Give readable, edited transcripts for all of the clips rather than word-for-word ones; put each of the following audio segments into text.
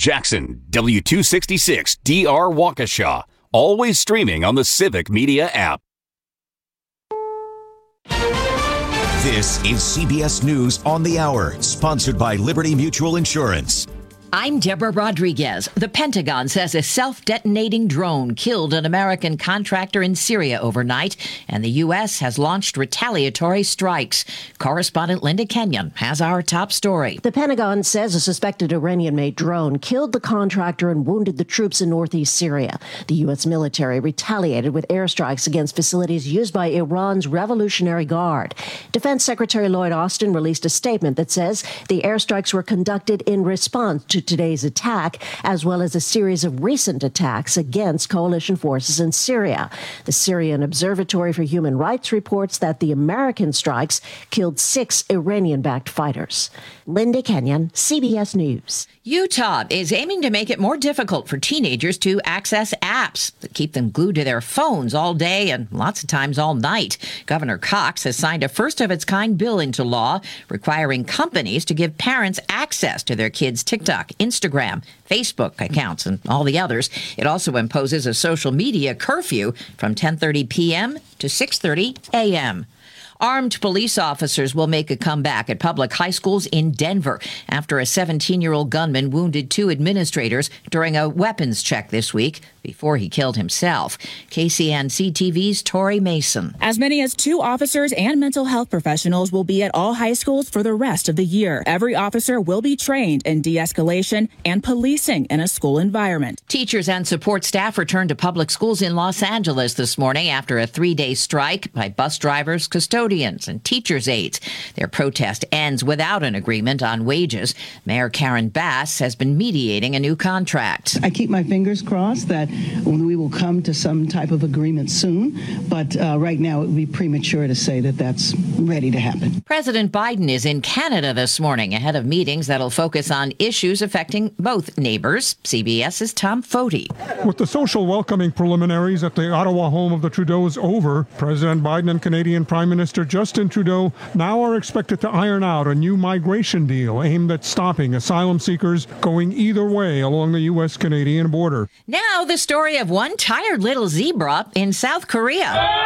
Jackson, W266 DR Waukesha. Always streaming on the Civic Media app. This is CBS News on the Hour, sponsored by Liberty Mutual Insurance. I'm Deborah Rodriguez. The Pentagon says a self-detonating drone killed an American contractor in Syria overnight, and the U.S. has launched retaliatory strikes. Correspondent Linda Kenyon has our top story. The Pentagon says a suspected Iranian-made drone killed the contractor and wounded the troops in northeast Syria. The U.S. military retaliated with airstrikes against facilities used by Iran's Revolutionary Guard. Defense Secretary Lloyd Austin released a statement that says the airstrikes were conducted in response to today's attack, as well as a series of recent attacks against coalition forces in Syria. The Syrian Observatory for Human Rights reports that the American strikes killed 6 Iranian-backed fighters. Linda Kenyon, CBS News. Utah is aiming to make it more difficult for teenagers to access apps that keep them glued to their phones all day and lots of times all night. Governor Cox has signed a first-of-its-kind bill into law requiring companies to give parents access to their kids' TikTok, Instagram, Facebook accounts, and all the others. It also imposes a social media curfew from 10:30 p.m. to 6:30 a.m. Armed police officers will make a comeback at public high schools in Denver after a 17-year-old gunman wounded 2 administrators during a weapons check this week before he killed himself. KCNC TV's Tori Mason. As many as 2 officers and mental health professionals will be at all high schools for the rest of the year. Every officer will be trained in de-escalation and policing in a school environment. Teachers and support staff returned to public schools in Los Angeles this morning after a 3-day strike by bus drivers, custodians, and teachers' aides. Their protest ends without an agreement on wages. Mayor Karen Bass has been mediating a new contract. I keep my fingers crossed that we will come to some type of agreement soon, but right now it would be premature to say that that's ready to happen. President Biden is in Canada this morning ahead of meetings that'll focus on issues affecting both neighbors. CBS's Tom Foti. With the social welcoming preliminaries at the Ottawa home of the Trudeaus over, President Biden and Canadian Prime Minister Justin Trudeau now are expected to iron out a new migration deal aimed at stopping asylum seekers going either way along the U.S.-Canadian border. Now the story of one tired little zebra in South Korea.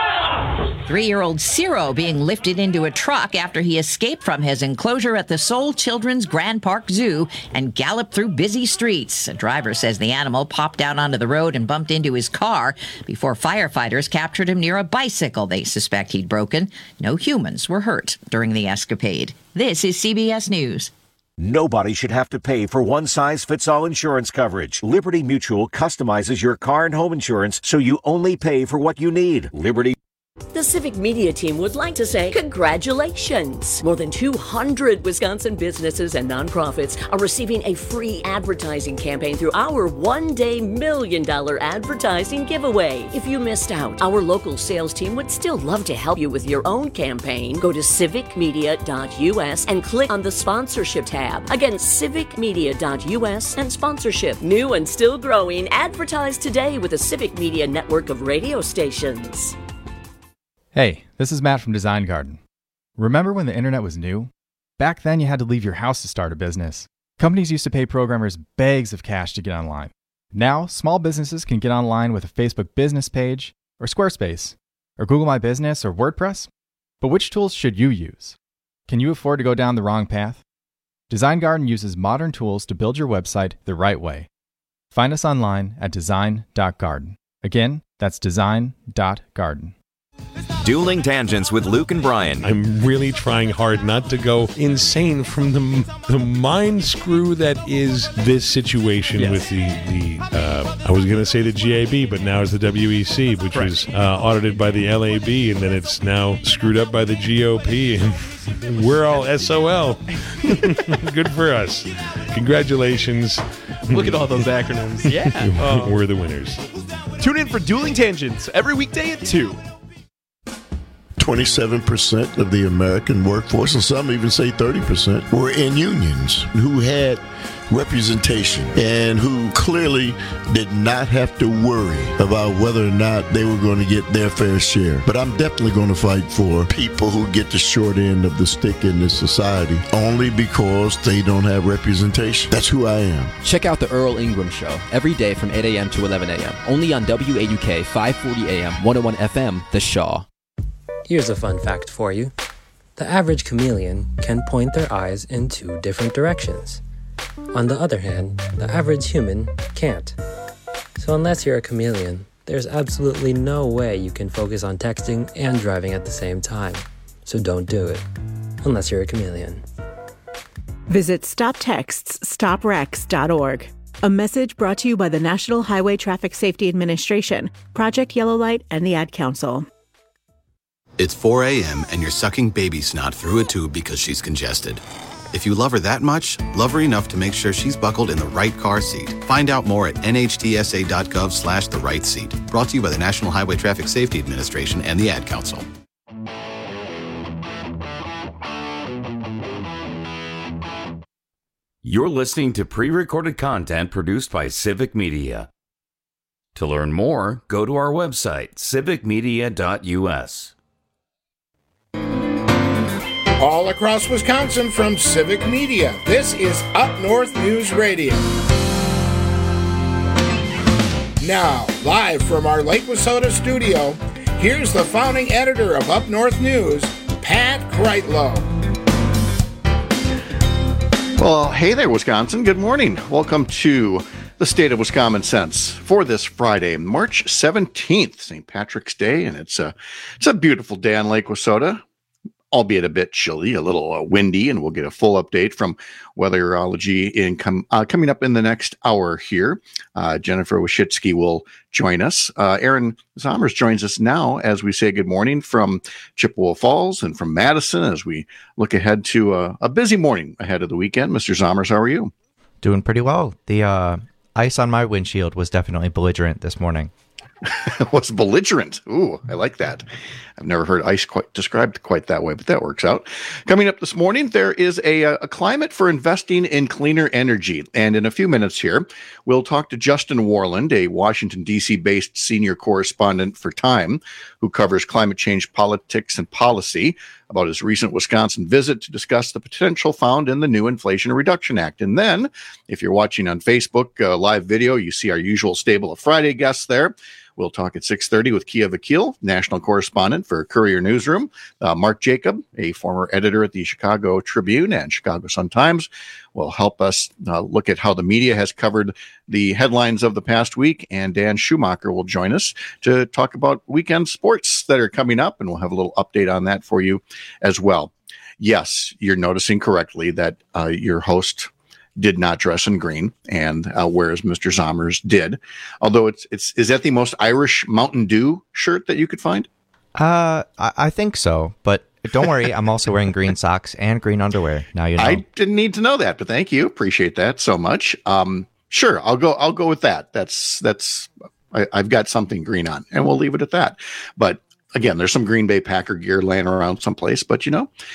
3-year-old Ciro being lifted into a truck after he escaped from his enclosure at the Seoul Children's Grand Park Zoo and galloped through busy streets. A driver says the animal popped out onto the road and bumped into his car before firefighters captured him near a bicycle they suspect he'd broken. No humans were hurt during the escapade. This is CBS News. Nobody should have to pay for one-size-fits-all insurance coverage. Liberty Mutual customizes your car and home insurance so you only pay for what you need. Liberty. The Civic Media team would like to say congratulations. More than 200 Wisconsin businesses and nonprofits are receiving a free advertising campaign through our one-day $1 million advertising giveaway. If you missed out, our local sales team would still love to help you with your own campaign. Go to civicmedia.us and click on the sponsorship tab. Again, civicmedia.us and sponsorship. New and still growing. Advertise today with the Civic Media network of radio stations. Hey, this is Matt from Design Garden. Remember when the internet was new? Back then you had to leave your house to start a business. Companies used to pay programmers bags of cash to get online. Now, small businesses can get online with a Facebook business page, or Squarespace, or Google My Business, or WordPress. But which tools should you use? Can you afford to go down the wrong path? Design Garden uses modern tools to build your website the right way. Find us online at design.garden. Again, that's design.garden. Dueling Tangents with Luke and Brian. I'm really trying hard not to go insane from the mind screw that is this situation with the I was going to say the GAB, but now it's the WEC, which was audited by the LAB, and then it's now screwed up by the GOP, and we're all SOL. Good for us. Congratulations. Look at all those acronyms. Yeah. We're the winners. Tune in for Dueling Tangents every weekday at 2. 27% of the American workforce, and some even say 30%, were in unions who had representation and who clearly did not have to worry about whether or not they were going to get their fair share. But I'm definitely going to fight for people who get the short end of the stick in this society only because they don't have representation. That's who I am. Check out the Earl Ingram Show every day from 8 a.m. to 11 a.m. only on WAUK 540 AM 101 FM, The Shaw. Here's a fun fact for you. The average chameleon can point their eyes in 2 different directions. On the other hand, the average human can't. So unless you're a chameleon, there's absolutely no way you can focus on texting and driving at the same time. So don't do it, unless you're a chameleon. Visit StopTextsStopWrecks.org. A message brought to you by the National Highway Traffic Safety Administration, Project Yellow Light, and the Ad Council. It's 4 a.m. and you're sucking baby snot through a tube because she's congested. If you love her that much, love her enough to make sure she's buckled in the right car seat. Find out more at nhtsa.gov/the right seat. Brought to you by the National Highway Traffic Safety Administration and the Ad Council. You're listening to pre-recorded content produced by Civic Media. To learn more, go to our website, civicmedia.us. All across Wisconsin from Civic Media, this is Up North News Radio. Now, live from our Lake Wissota studio, here's the founding editor of Up North News, Pat Kreitlow. Well, hey there, Wisconsin. Good morning. Welcome to the State of Wisconsin Sense for this Friday, March 17th, St. Patrick's Day, and it's a beautiful day on Lake Wissota, albeit a bit chilly, a little windy, and we'll get a full update from Weatherology coming up in the next hour here. Jennifer Wyshitsky will join us. Aaron Zomers joins us now as we say good morning from Chippewa Falls and from Madison as we look ahead to a busy morning ahead of the weekend. Mr. Zomers, how are you? Doing pretty well. The ice on my windshield was definitely belligerent this morning. Was belligerent. Ooh, I like that. I've never heard ice described quite that way, but that works out. Coming up this morning, there is a climate for investing in cleaner energy. And in a few minutes here, we'll talk to Justin Warland, a Washington, D.C.-based senior correspondent for Time, who covers climate change politics and policy, about his recent Wisconsin visit to discuss the potential found in the new Inflation Reduction Act. And then, if you're watching on Facebook live video, you see our usual stable of Friday guests there. We'll talk at 6:30 with Kia Vakil, national correspondent for Courier Newsroom. Mark Jacob, a former editor at the Chicago Tribune and Chicago Sun-Times, will help us look at how the media has covered the headlines of the past week. And Dan Schumacher will join us to talk about weekend sports that are coming up, and we'll have a little update on that for you as well. Yes, you're noticing correctly that your host did not dress in green, and whereas Mr. Zomers did. Although is that the most Irish Mountain Dew shirt that you could find? I think so, but don't worry, I'm also wearing green socks and green underwear. Now you know. I didn't need to know that, but thank you. Appreciate that so much. Sure, I'll go with that. I've got something green on, and we'll leave it at that. But again, there's some Green Bay Packer gear laying around someplace, but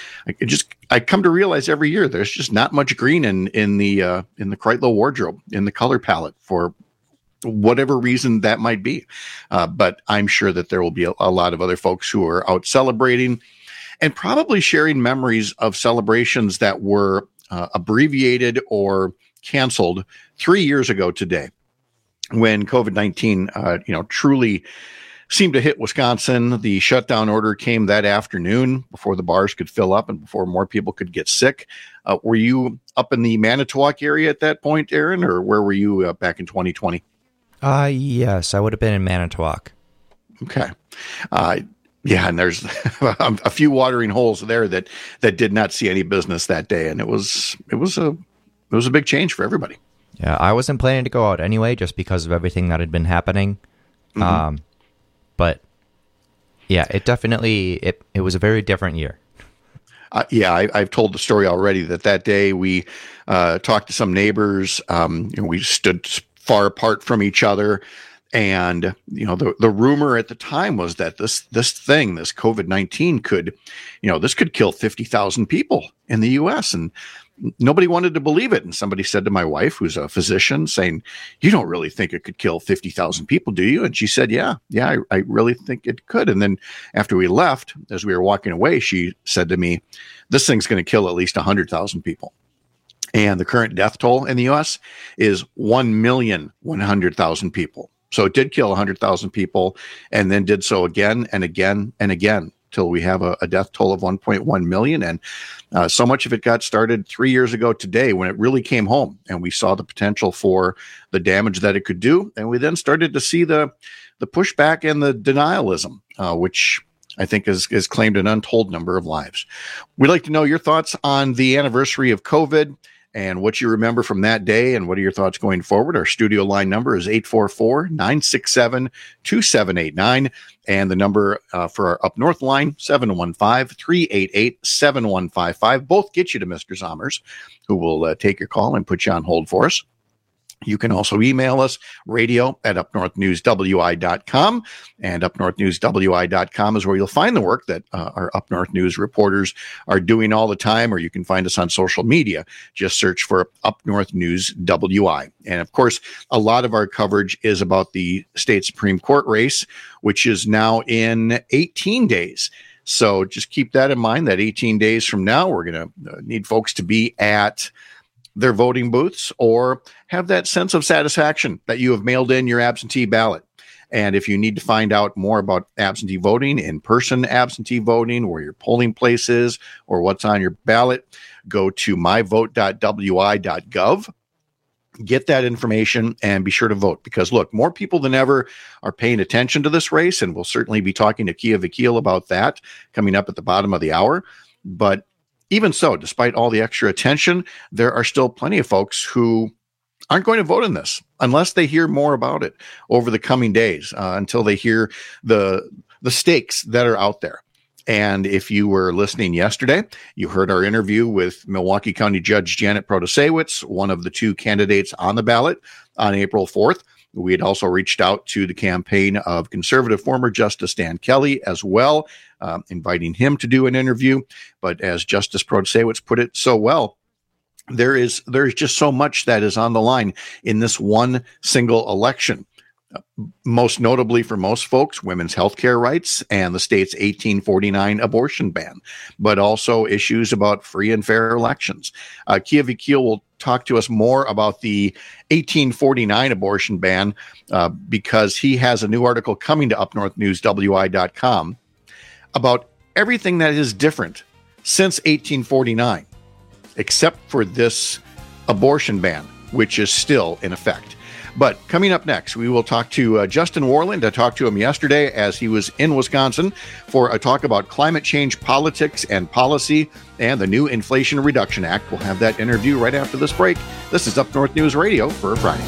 I come to realize every year there's just not much green in the Kreitlow wardrobe, in the color palette, for whatever reason that might be. But I'm sure that there will be a lot of other folks who are out celebrating and probably sharing memories of celebrations that were abbreviated or canceled 3 years ago today, when COVID-19, truly seemed to hit Wisconsin. The shutdown order came that afternoon before the bars could fill up and before more people could get sick. Were you up in the Manitowoc area at that point, Aaron, or where were you back in 2020? Yes, I would have been in Manitowoc. Okay. Yeah, and there's a few watering holes there that did not see any business that day, and it was a big change for everybody. Yeah, I wasn't planning to go out anyway, just because of everything that had been happening. Mm-hmm. But yeah, it definitely it was a very different year. I've told the story already that day we talked to some neighbors. We stood far apart from each other, and the rumor at the time was that this COVID-19 could kill 50,000 people in the U.S. And nobody wanted to believe it. And somebody said to my wife, who's a physician, saying, "You don't really think it could kill 50,000 people, do you?" And she said, yeah, I really think it could. And then after we left, as we were walking away, she said to me, "This thing's going to kill at least 100,000 people." And the current death toll in the U.S. is 1,100,000 people. So it did kill 100,000 people, and then did so again and again and again, till we have a death toll of 1.1 million. And so much of it got started 3 years ago today, when it really came home and we saw the potential for the damage that it could do. And we then started to see the pushback and the denialism, which I think has claimed an untold number of lives. We'd like to know your thoughts on the anniversary of COVID and what you remember from that day, and what are your thoughts going forward. Our studio line number is 844-967-2789, and the number for our Up North line, 715-388-7155. Both get you to Mr. Zommers, who will take your call and put you on hold for us. You can also email us, radio@upnorthnewswi.com, and upnorthnewswi.com is where you'll find the work that our Up North News reporters are doing all the time, or you can find us on social media. Just search for Up North News WI. And of course, a lot of our coverage is about the state Supreme Court race, which is now in 18 days. So just keep that in mind, that 18 days from now, we're going to need folks to be at their voting booths, or have that sense of satisfaction that you have mailed in your absentee ballot. And if you need to find out more about absentee voting, in-person absentee voting, where your polling place is, or what's on your ballot, go to myvote.wi.gov. Get that information and be sure to vote, because look, more people than ever are paying attention to this race, and we'll certainly be talking to Kia Vakil about that coming up at the bottom of the hour. But even so, despite all the extra attention, there are still plenty of folks who aren't going to vote in this unless they hear more about it over the coming days, until they hear the stakes that are out there. And if you were listening yesterday, you heard our interview with Milwaukee County Judge Janet Protasiewicz, one of the two candidates on the ballot on April 4th. We had also reached out to the campaign of conservative former Justice Dan Kelly as well, inviting him to do an interview. But as Justice Protasiewicz put it so well, there is just so much that is on the line in this one single election. Most notably for most folks, women's health care rights and the state's 1849 abortion ban, but also issues about free and fair elections. Kia Vakil will talk to us more about the 1849 abortion ban, because he has a new article coming to upnorthnewswi.com about everything that is different since 1849, except for this abortion ban, which is still in effect. But coming up next, we will talk to Justin Warland. I talked to him yesterday as he was in Wisconsin for a talk about climate change politics and policy and the new Inflation Reduction Act. We'll have that interview right after this break. This is Up North News Radio for Friday.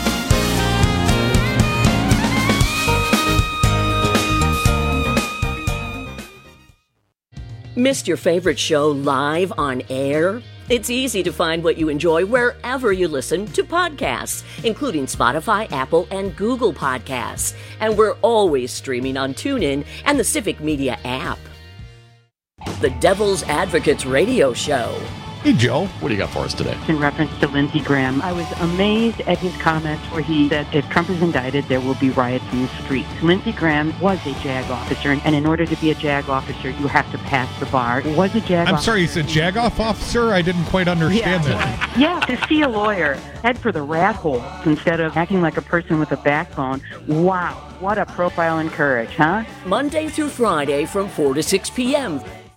Missed your favorite show live on air? It's easy to find what you enjoy wherever you listen to podcasts, including Spotify, Apple, and Google Podcasts. And we're always streaming on TuneIn and the Civic Media app. The Devil's Advocates Radio Show. Hey, Joe. What do you got for us today? In reference to Lindsey Graham, I was amazed at his comments where he said if Trump is indicted, there will be riots in the streets. Lindsey Graham was a JAG officer, and in order to be a JAG officer, you have to pass the bar. Was a JAG I'm sorry, you said JAG-off officer? I didn't quite understand that. Yeah, to see a lawyer head for the rat hole instead of acting like a person with a backbone. Wow, what a profile in courage, huh? Monday through Friday from 4 to 6 p.m.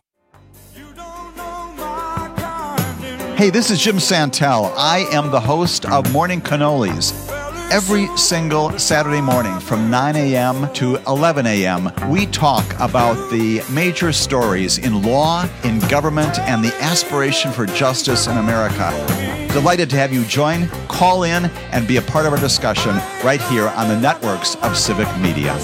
Hey, this is Jim Santel. I am the host of Morning Cannolis. Every single Saturday morning from 9 a.m. to 11 a.m., we talk about the major stories in law, in government, and the aspiration for justice in America. Delighted to have you join, call in, and be a part of our discussion right here on the networks of Civic Media.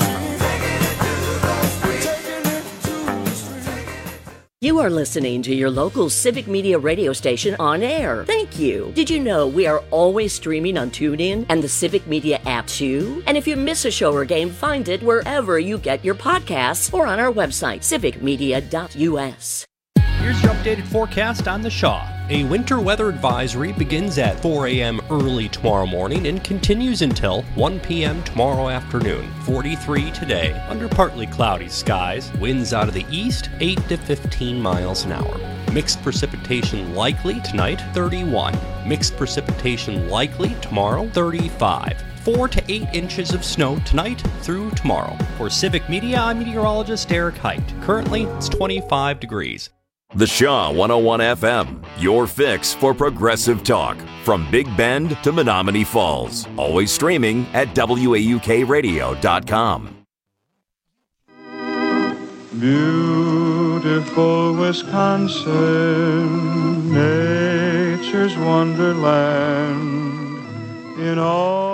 You are listening to your local Civic Media radio station on air. Thank you. Did you know we are always streaming on TuneIn and the Civic Media app too? And if you miss a show or game, find it wherever you get your podcasts or on our website, civicmedia.us. Here's your updated forecast on the Shaw. A winter weather advisory begins at 4 a.m. early tomorrow morning and continues until 1 p.m. tomorrow afternoon. 43 today, under partly cloudy skies. Winds out of the east, 8 to 15 miles an hour. Mixed precipitation likely tonight, 31. Mixed precipitation likely tomorrow, 35. 4 to 8 inches of snow tonight through tomorrow. For Civic Media, I'm meteorologist Eric Height. Currently, it's 25 degrees. The Shaw 101 FM, your fix for progressive talk. From Big Bend to Menominee Falls. Always streaming at WAUKradio.com. Beautiful Wisconsin, nature's wonderland in all.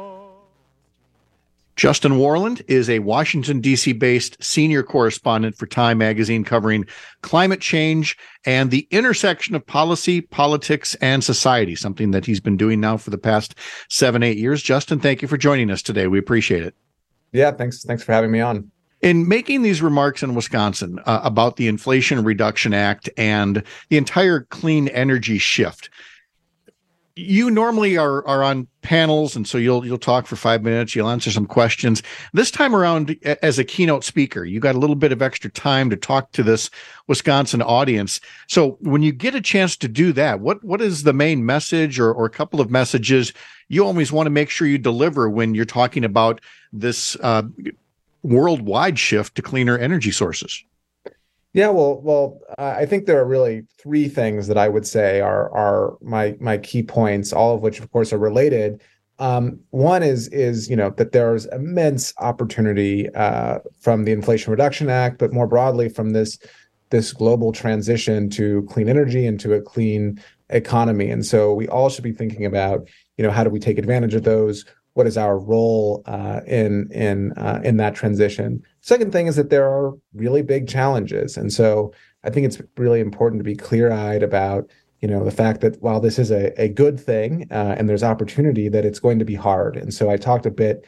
Justin Warland is a Washington, D.C. based senior correspondent for Time magazine covering climate change and the intersection of policy, politics, and society, something that he's been doing now for the past 7-8 years. Justin, thank you for joining us today. We appreciate it. Yeah, thanks for having me on. In making these remarks in Wisconsin about the Inflation Reduction Act and the entire clean energy shift, you normally are on panels, and so you'll talk for 5 minutes. You'll answer some questions. This time around, as a keynote speaker, you got a little bit of extra time to talk to this Wisconsin audience. So when you get a chance to do that, what is the main message or a couple of messages you always want to make sure you deliver when you're talking about this worldwide shift to cleaner energy sources? Yeah, well, I think there are really three things that I would say are my key points, all of which, of course, are related. One is that there's immense opportunity from the Inflation Reduction Act, but more broadly from this global transition to clean energy and to a clean economy. And so we all should be thinking about, how do we take advantage of those? What is our role in that transition? Second thing is that there are really big challenges. And so I think it's really important to be clear-eyed about, the fact that while this is a good thing and there's opportunity, that it's going to be hard. And so I talked a bit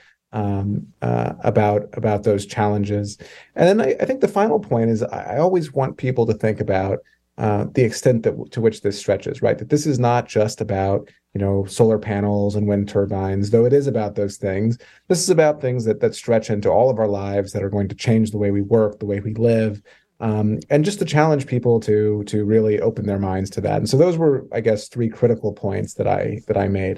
about those challenges. And then I think the final point is I always want people to think about the extent to which this stretches, right? That this is not just about solar panels and wind turbines, though it is about those things. This is about things that stretch into all of our lives, that are going to change the way we work, the way we live, and just to challenge people to really open their minds to that. And so those were, I guess, three critical points that I made.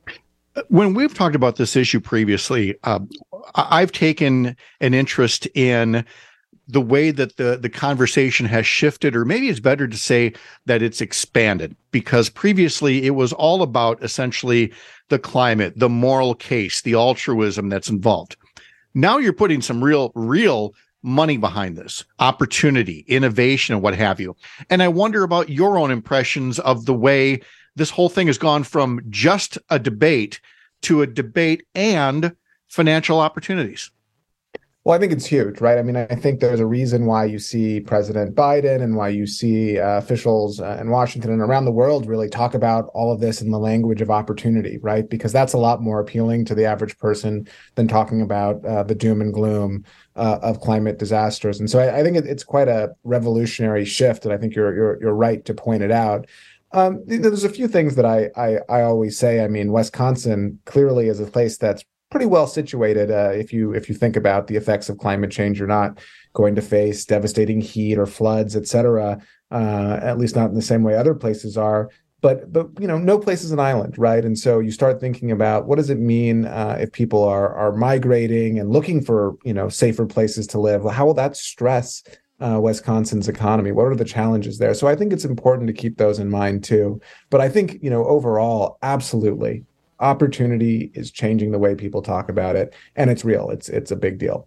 When we've talked about this issue previously, I've taken an interest in the way that the conversation has shifted, or maybe it's better to say that it's expanded, because previously it was all about essentially the climate, the moral case, the altruism that's involved. Now you're putting some real money behind this, opportunity, innovation, and what have you. And I wonder about your own impressions of the way this whole thing has gone from just a debate to a debate and financial opportunities. Well, I think it's huge, right? I mean, I think there's a reason why you see President Biden and why you see officials in Washington and around the world really talk about all of this in the language of opportunity, right? Because that's a lot more appealing to the average person than talking about the doom and gloom of climate disasters. And so I think it's quite a revolutionary shift, and I think you're right to point it out. There's a few things that I always say. I mean, Wisconsin clearly is a place that's pretty well situated. If you think about the effects of climate change, you're not going to face devastating heat or floods, et cetera, at least not in the same way other places are. But no place is an island, right? And so you start thinking about what does it mean if people are migrating and looking for safer places to live? How will that stress Wisconsin's economy? What are the challenges there? So I think it's important to keep those in mind too. But I think overall, absolutely, opportunity is changing the way people talk about it, and it's real. It's a big deal.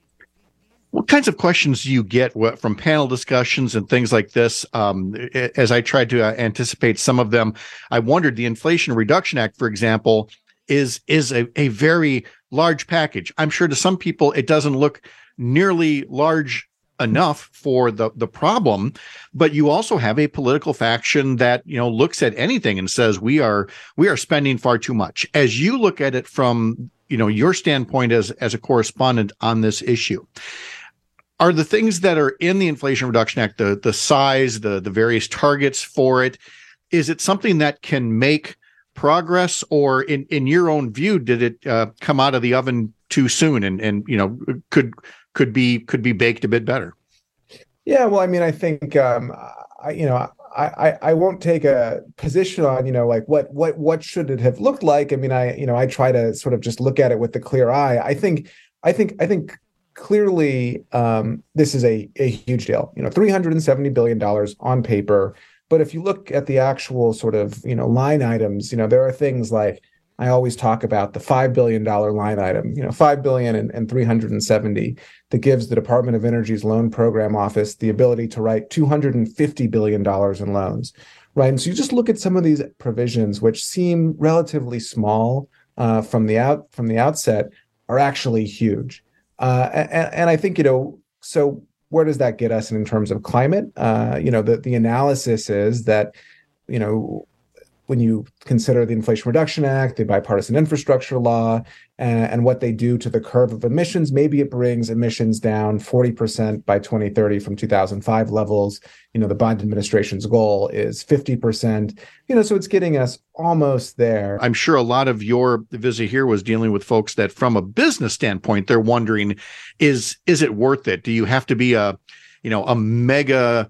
What kinds of questions do you get from panel discussions and things like this? As I tried to anticipate some of them, I wondered, the Inflation Reduction Act, for example, is a very large package. I'm sure to some people it doesn't look nearly large enough for the problem, but you also have a political faction that looks at anything and says we are spending far too much. As you look at it from your standpoint as a correspondent on this issue, are the things that are in the Inflation Reduction Act, the size, the various targets for it, is it something that can make progress, or in your own view, did it come out of the oven too soon and could be baked a bit better? Yeah, well, I mean, I think I won't take a position on, like what should it have looked like. I mean, I try to sort of just look at it with the clear eye. I think clearly this is a huge deal. $370 billion on paper, but if you look at the actual sort of line items, there are things like, I always talk about the $5 billion line item, $5 billion and 370, that gives the Department of Energy's Loan Program Office the ability to write $250 billion in loans, right? And so you just look at some of these provisions, which seem relatively small from the outset, are actually huge. And I think, so where does that get us in terms of climate? The analysis is that, when you consider the Inflation Reduction Act, the Bipartisan Infrastructure Law, and what they do to the curve of emissions, maybe it brings emissions down 40% by 2030 from 2005 levels. The Biden administration's goal is 50%. So it's getting us almost there. I'm sure a lot of your visit here was dealing with folks that, from a business standpoint, they're wondering, is it worth it? Do you have to be a mega,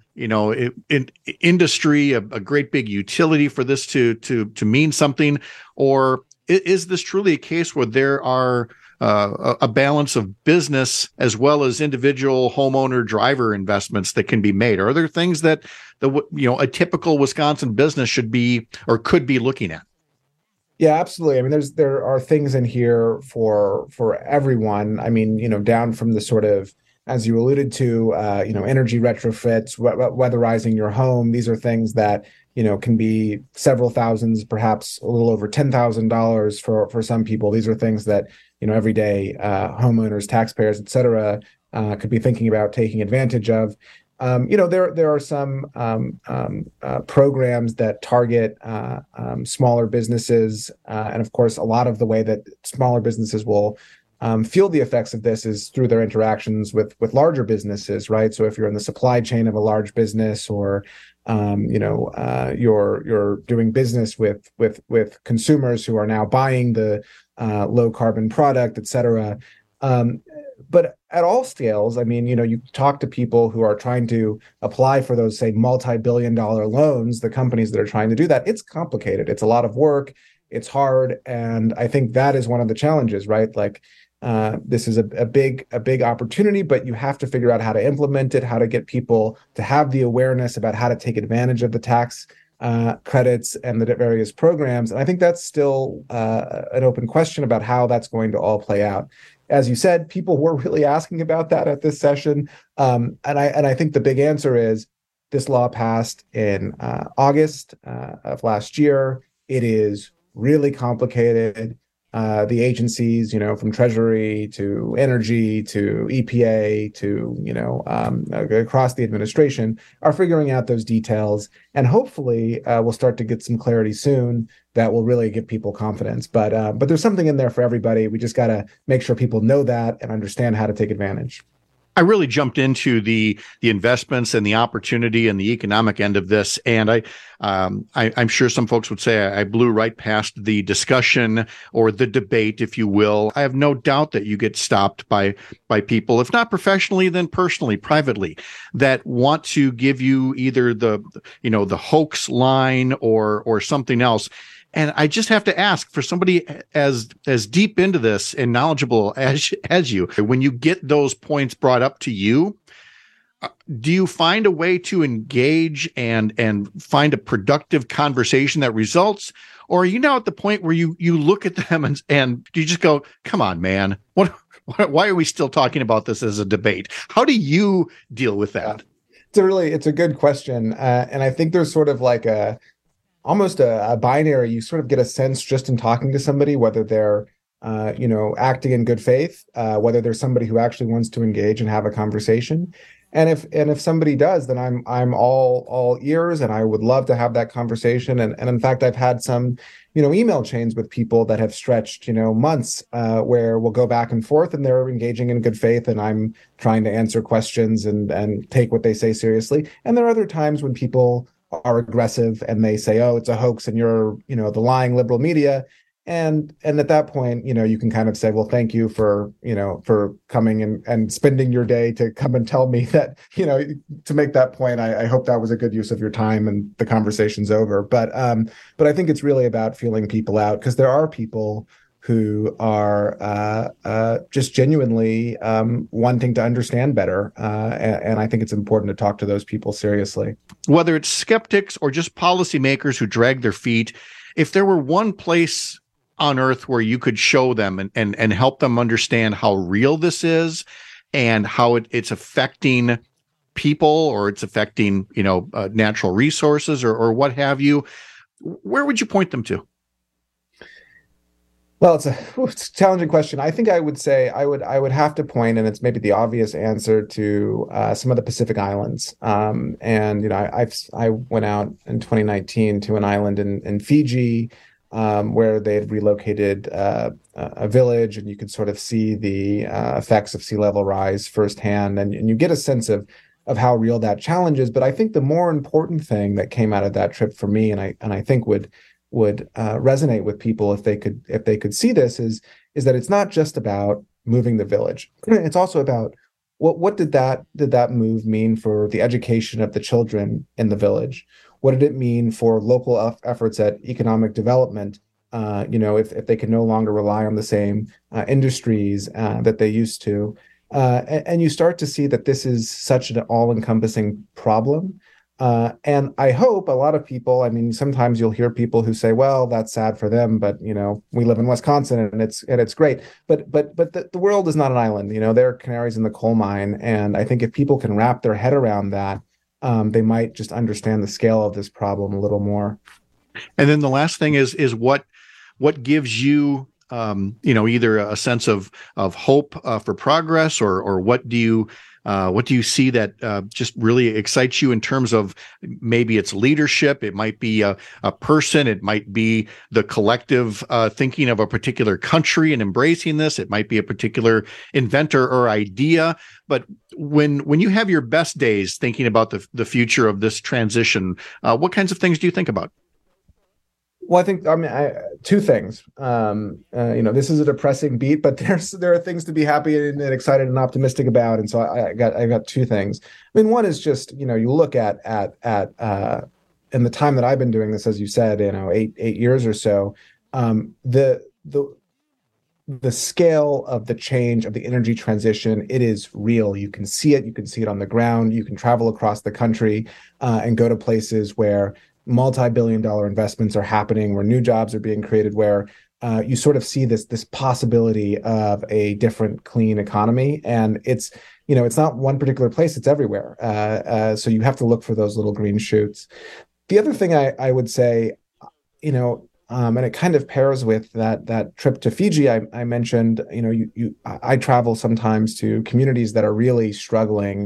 industry, a great big utility for this to mean something? Or is this truly a case where there are a balance of business as well as individual homeowner driver investments that can be made? Are there things that a typical Wisconsin business should be or could be looking at? Yeah, absolutely. I mean, there are things in here for everyone. I mean, down from the sort of, as you alluded to, energy retrofits, weatherizing your home. These are things that, can be several thousands, perhaps a little over $10,000 for some people. These are things that, everyday homeowners, taxpayers, et cetera, could be thinking about taking advantage of. There are some programs that target smaller businesses. And of course, a lot of the way that smaller businesses will feel the effects of this is through their interactions with larger businesses, right? So if you're in the supply chain of a large business, or you're doing business with consumers who are now buying the low carbon product, et cetera. But at all scales, I mean, you talk to people who are trying to apply for those, say, multi-billion-dollar loans, the companies that are trying to do that. It's complicated. It's a lot of work. It's hard. And I think that is one of the challenges, right? Like, this is a big opportunity, but you have to figure out how to implement it, how to get people to have the awareness about how to take advantage of the tax credits and the various programs. And I think that's still an open question about how that's going to all play out. As you said, people were really asking about that at this session. And I think the big answer is this law passed in August of last year. It is really complicated. The agencies, from Treasury to Energy to EPA to, across the administration, are figuring out those details. And hopefully we'll start to get some clarity soon that will really give people confidence. But there's something in there for everybody. We just got to make sure people know that and understand how to take advantage. I really jumped into the investments and the opportunity and the economic end of this, and I'm sure some folks would say I blew right past the discussion or the debate, if you will. I have no doubt that you get stopped by people, if not professionally, then personally, privately, that want to give you either the hoax line or something else. And I just have to ask, for somebody as deep into this and knowledgeable as you, when you get those points brought up to you, do you find a way to engage and find a productive conversation that results? Or are you now at the point where you look at them and you just go, come on, man, why are we still talking about this as a debate? How do you deal with that? It's a good question. And I think there's sort of like almost a binary. You sort of get a sense just in talking to somebody, whether they're, acting in good faith, whether there's somebody who actually wants to engage and have a conversation. And if somebody does, then I'm all ears, and I would love to have that conversation. And in fact, I've had some, email chains with people that have stretched, months, where we'll go back and forth and they're engaging in good faith and I'm trying to answer questions and take what they say seriously. And there are other times when people are aggressive and they say, oh, it's a hoax and you're, the lying liberal media. And at that point, you can kind of say, well, thank you for coming and spending your day to come and tell me that, to make that point. I hope that was a good use of your time and the conversation's over. But I think it's really about feeling people out, because there are people who are just genuinely wanting to understand better. And I think it's important to talk to those people seriously. Whether it's skeptics or just policymakers who drag their feet, if there were one place on earth where you could show them and help them understand how real this is and how it's affecting people, or it's affecting, natural resources or what have you, where would you point them to? Well, it's a challenging question. I think I would say I would have to point, and it's maybe the obvious answer, to some of the Pacific Islands. I went out in 2019 to an island in Fiji, where they had relocated a village, and you could sort of see the effects of sea level rise firsthand, and you get a sense of how real that challenge is. But I think the more important thing that came out of that trip for me, and I think would resonate with people if they could see this, is that it's not just about moving the village. It's also about what did that move mean for the education of the children in the village? What did it mean for local efforts at economic development? If they can no longer rely on the same industries that they used to, and you start to see that this is such an all-encompassing problem. And I hope a lot of people, sometimes you'll hear people who say, well, that's sad for them, but, we live in Wisconsin and it's great. But the world is not an island, there are canaries in the coal mine. And I think if people can wrap their head around that, they might just understand the scale of this problem a little more. And then the last thing is what gives you, either a sense of hope for progress, or what do you see that just really excites you in terms of, maybe it's leadership, it might be a person, it might be the collective thinking of a particular country and embracing this, it might be a particular inventor or idea. But when you have your best days thinking about the future of this transition, what kinds of things do you think about? Well, I think, two things. This is a depressing beat, but there are things to be happy and excited and optimistic about. And so I got two things. One is just, you look at in the time that I've been doing this, as you said, 8 years or so, the scale of the change of the energy transition, it is real. You can see it. You can see it on the ground. You can travel across the country and go to places where multi-billion-dollar investments are happening, where new jobs are being created, where you sort of see this possibility of a different, clean economy. And it's not one particular place; it's everywhere. So you have to look for those little green shoots. The other thing I would say, and it kind of pairs with that trip to Fiji I mentioned. I travel sometimes to communities that are really struggling,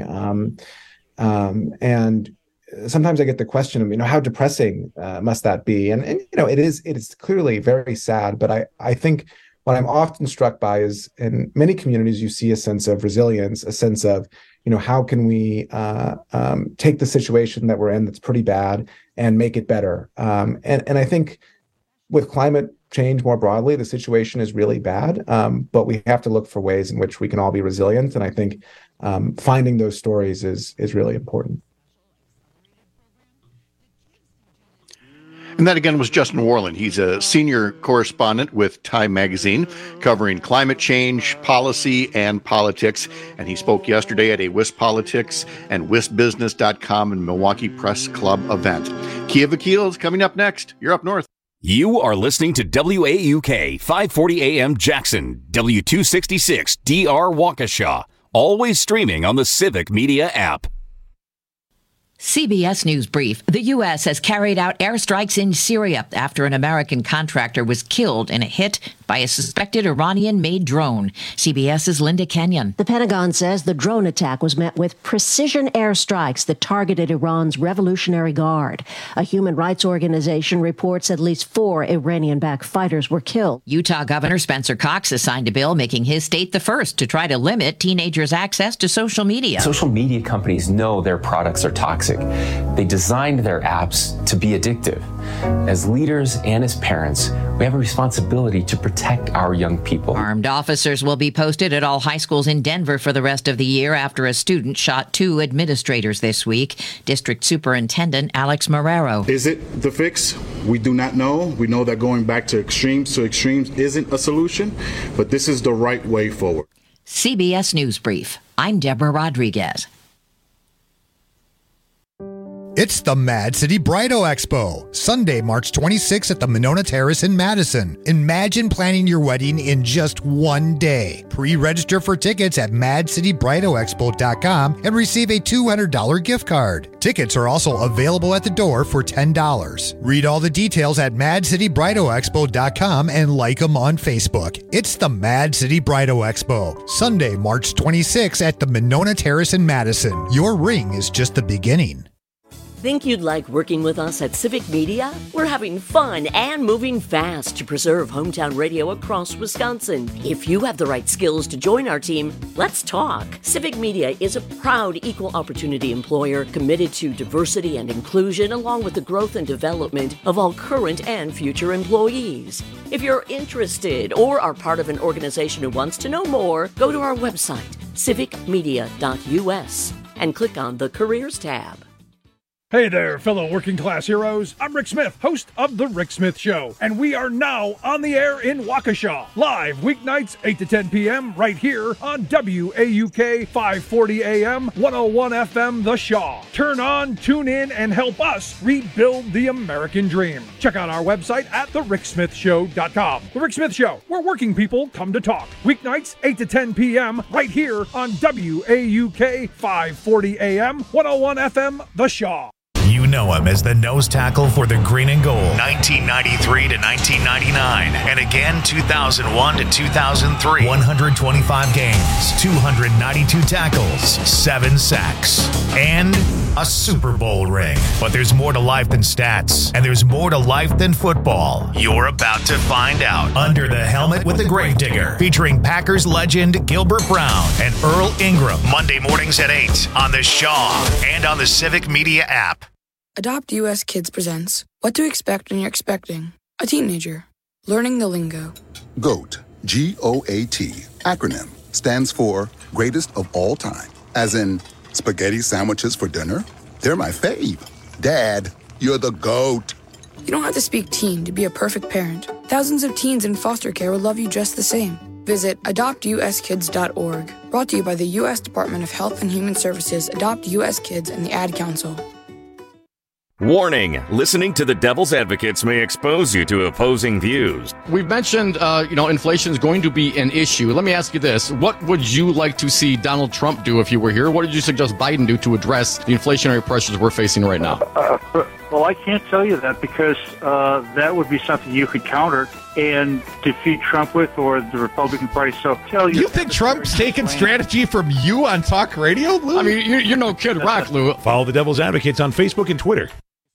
and sometimes I get the question of, how depressing must that be? And it is clearly very sad. But I think what I'm often struck by is, in many communities, you see a sense of resilience, a sense of, how can we take the situation that we're in that's pretty bad and make it better? And I think with climate change more broadly, the situation is really bad, but we have to look for ways in which we can all be resilient. And I think finding those stories is really important. And that again was Justin Warland. He's a senior correspondent with Time Magazine, covering climate change, policy, and politics. And he spoke yesterday at a WisPolitics and WisBusiness.com and Milwaukee Press Club event. Kia Vakil is coming up next. You're up north. You are listening to WAUK 540 AM Jackson, W266 DR Waukesha, always streaming on the Civic Media app. CBS News Brief. The U.S. has carried out airstrikes in Syria after an American contractor was killed in a hit by a suspected Iranian-made drone. CBS's Linda Kenyon. The Pentagon says the drone attack was met with precision airstrikes that targeted Iran's Revolutionary Guard. A human rights organization reports at least 4 Iranian-backed fighters were killed. Utah Governor Spencer Cox has signed a bill making his state the first to try to limit teenagers' access to social media. Social media companies know their products are toxic. They designed their apps to be addictive. As leaders and as parents, we have a responsibility to protect our young people. Armed officers will be posted at all high schools in Denver for the rest of the year after a student shot 2 administrators this week. District Superintendent Alex Marrero. Is it the fix? We do not know. We know that going back to extremes isn't a solution, but this is the right way forward. CBS News Brief. I'm Deborah Rodriguez. It's the Mad City Bridal Expo, Sunday, March 26th at the Monona Terrace in Madison. Imagine planning your wedding in just one day. Pre-register for tickets at madcitybridalexpo.com and receive a $200 gift card. Tickets are also available at the door for $10. Read all the details at madcitybridalexpo.com and like them on Facebook. It's the Mad City Bridal Expo, Sunday, March 26th at the Monona Terrace in Madison. Your ring is just the beginning. Think you'd like working with us at Civic Media? We're having fun and moving fast to preserve hometown radio across Wisconsin. If you have the right skills to join our team, let's talk. Civic Media is a proud equal opportunity employer committed to diversity and inclusion along with the growth and development of all current and future employees. If you're interested or are part of an organization who wants to know more, go to our website, civicmedia.us, and click on the Careers tab. Hey there, fellow working class heroes. I'm Rick Smith, host of The Rick Smith Show, and we are now on the air in Waukesha, live weeknights 8 to 10 p.m. right here on WAUK 540 AM, 101 FM, The Shaw. Turn on, tune in, and help us rebuild the American dream. Check out our website at thericksmithshow.com. The Rick Smith Show, where working people come to talk. Weeknights 8 to 10 p.m. right here on WAUK 540 AM, 101 FM, The Shaw. You know him as the nose tackle for the green and gold, 1993 to 1999, and again 2001 to 2003. 125 games, 292 tackles, 7 sacks, and a Super Bowl ring. But there's more to life than stats, and there's more to life than football. You're about to find out. Under the Helmet with the Gravedigger, featuring Packers legend Gilbert Brown and Earl Ingram. Monday mornings at 8 on The Shaw and on the Civic Media app. Adopt US Kids presents What to Expect When You're Expecting a Teenager. Learning the Lingo. GOAT, G-O-A-T, acronym, stands for Greatest of All Time. As in, spaghetti sandwiches for dinner? They're my fave. Dad, you're the GOAT. You don't have to speak teen to be a perfect parent. Thousands of teens in foster care will love you just the same. Visit adoptuskids.org. Brought to you by the U.S. Department of Health and Human Services, Adopt U.S. Kids, and the Ad Council. Warning, listening to the Devil's Advocates may expose you to opposing views. We've mentioned, inflation is going to be an issue. Let me ask you this. What would you like to see Donald Trump do if you were here? What did you suggest Biden do to address the inflationary pressures we're facing right now? Well, I can't tell you that because that would be something you could counter and defeat Trump with, or the Republican Party. So tell you. You think Trump's taking strategy from you on talk radio, Lou? I mean, you're no Kid Rock, Lou. Follow the Devil's Advocates on Facebook and Twitter.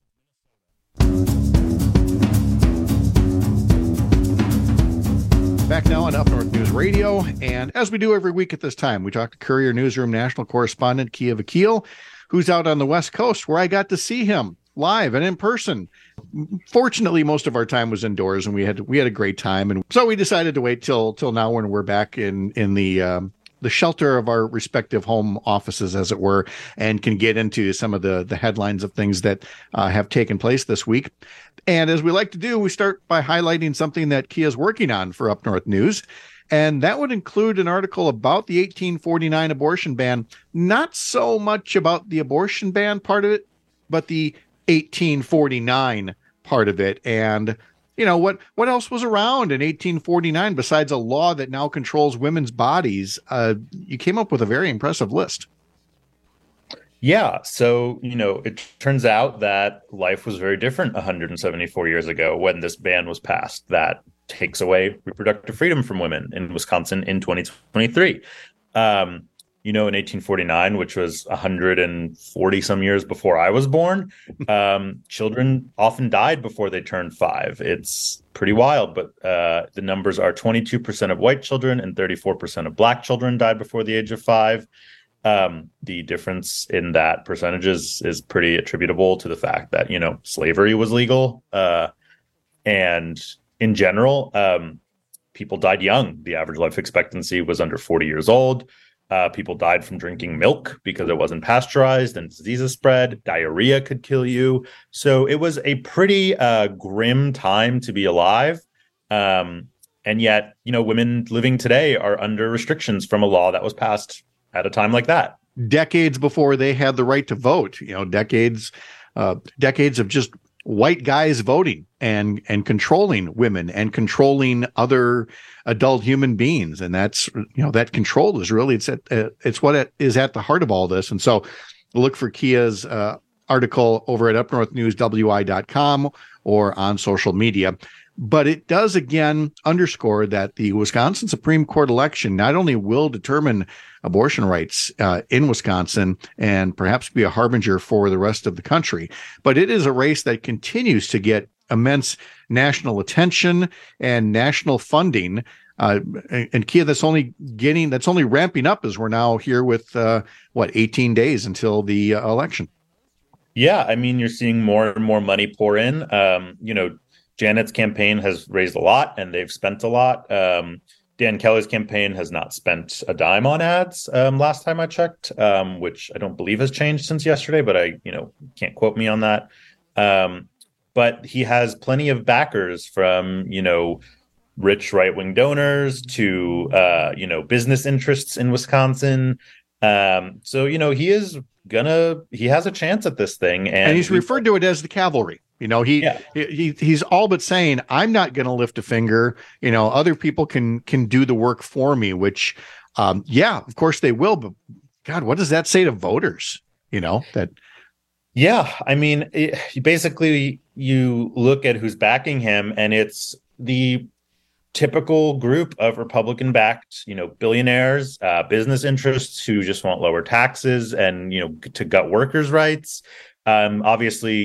Back now on Up North News Radio, and as we do every week at this time, we talk to Courier Newsroom national correspondent Kia Vakil, who's out on the West Coast, where I got to see him live and in person. Fortunately, most of our time was indoors, and we had a great time, and so we decided to wait till now when we're back in the shelter of our respective home offices, as it were, and can get into some of the headlines of things that have taken place this week. And as we like to do, we start by highlighting something that Kia is working on for Up North News. And that would include an article about the 1849 abortion ban, not so much about the abortion ban part of it, but the 1849 part of it. And what else was around in 1849 besides a law that now controls women's bodies? You came up with a very impressive list. Yeah. So, it turns out that life was very different 174 years ago when this ban was passed, that takes away reproductive freedom from women in Wisconsin in 2023. In 1849, which was 140 some years before I was born, children often died before they turned 5. It's pretty wild, but the numbers are 22% of white children and 34% of black children died before the age of 5. The difference in that percentages is pretty attributable to the fact that, slavery was legal. And in general, people died young. The average life expectancy was under 40 years old. People died from drinking milk because it wasn't pasteurized and diseases spread. Diarrhea could kill you. So it was a pretty grim time to be alive. And yet, women living today are under restrictions from a law that was passed at a time like that. Decades before they had the right to vote, decades of just white guys voting and controlling women and controlling other adult human beings. And that's, that control is really, it's what it is at the heart of all this. And so look for Kia's article over at upnorthnewswi.com or on social media. But it does again underscore that the Wisconsin Supreme Court election not only will determine abortion rights in Wisconsin and perhaps be a harbinger for the rest of the country, but it is a race that continues to get immense national attention and national funding. And Kia, that's only ramping up as we're now here with 18 days until the election. Yeah, I mean, you're seeing more and more money pour in. Janet's campaign has raised a lot and they've spent a lot. Dan Kelly's campaign has not spent a dime on ads last time I checked, which I don't believe has changed since yesterday, but I can't quote me on that. But he has plenty of backers from, rich right-wing donors to, business interests in Wisconsin. So, he has a chance at this thing. And he's referred to it as the cavalry. He's all but saying, I'm not going to lift a finger. Other people can do the work for me, which, of course they will. But God, what does that say to voters? Yeah, I mean, basically you look at who's backing him and it's the typical group of Republican-backed, billionaires, business interests who just want lower taxes and, to gut workers' rights. Obviously,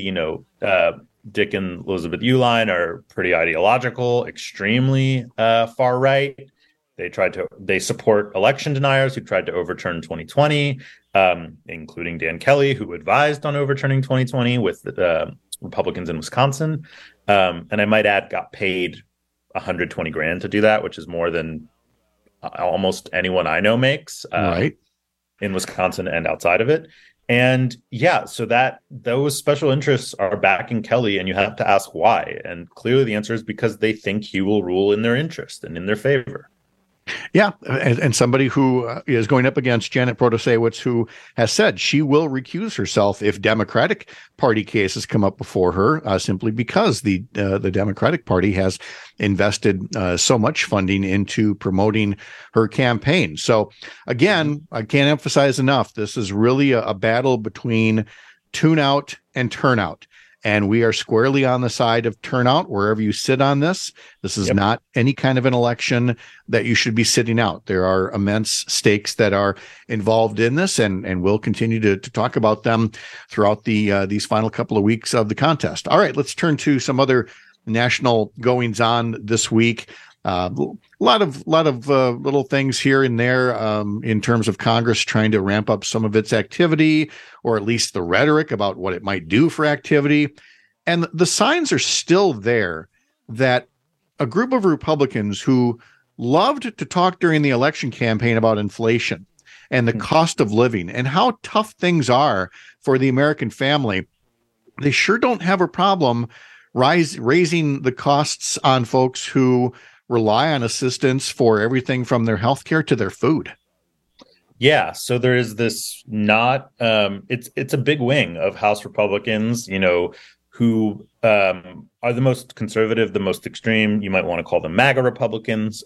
Dick and Elizabeth Uihlein are pretty ideological, extremely far right. They support election deniers who tried to overturn 2020, including Dan Kelly, who advised on overturning 2020 with the Republicans in Wisconsin. And I might add, got paid $120,000 to do that, which is more than almost anyone I know makes in Wisconsin and outside of it. And so that those special interests are backing Kelly, and you have to ask why. And clearly the answer is because they think he will rule in their interest and in their favor. Yeah, and somebody who is going up against Janet Protasiewicz, who has said she will recuse herself if Democratic Party cases come up before her, simply because the Democratic Party has invested so much funding into promoting her campaign. So again, I can't emphasize enough, this is really a battle between tune out and turnout. And we are squarely on the side of turnout wherever you sit on this. This is not any kind of an election that you should be sitting out. There are immense stakes that are involved in this, and we'll continue to talk about them throughout these final couple of weeks of the contest. All right, let's turn to some other national goings on this week. A lot of little things here and there in terms of Congress trying to ramp up some of its activity, or at least the rhetoric about what it might do for activity. And the signs are still there that a group of Republicans who loved to talk during the election campaign about inflation and the cost of living and how tough things are for the American family, they sure don't have a problem raising the costs on folks who rely on assistance for everything from their healthcare to their food. Yeah, so there is this it's a big wing of House Republicans, who are the most conservative, the most extreme. You might want to call them MAGA Republicans.